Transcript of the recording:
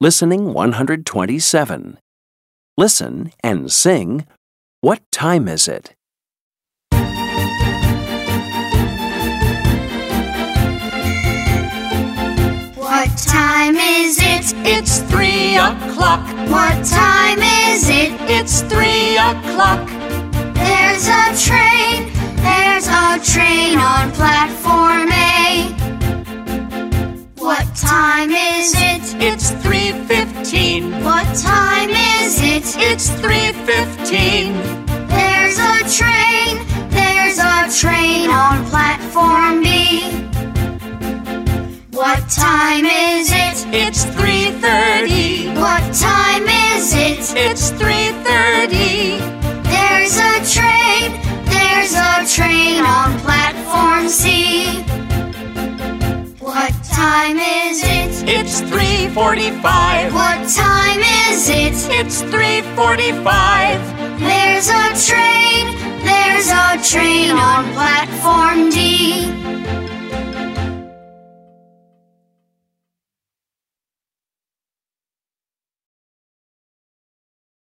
Listening 127. Listen and sing, "What time is it?" What time is it? It's 3 o'clock. What time is it? It's 3 o'clock. There's a train on platform A. What time is it? It's 3:15. What time is it? It's 3:15. There's a train on platform B. What time is it? It's 3:30. What time is it? It's 3:30. There's a train on platform C. What time is it? It's 3:45. What time is it? It's 3:45. There's a train on platform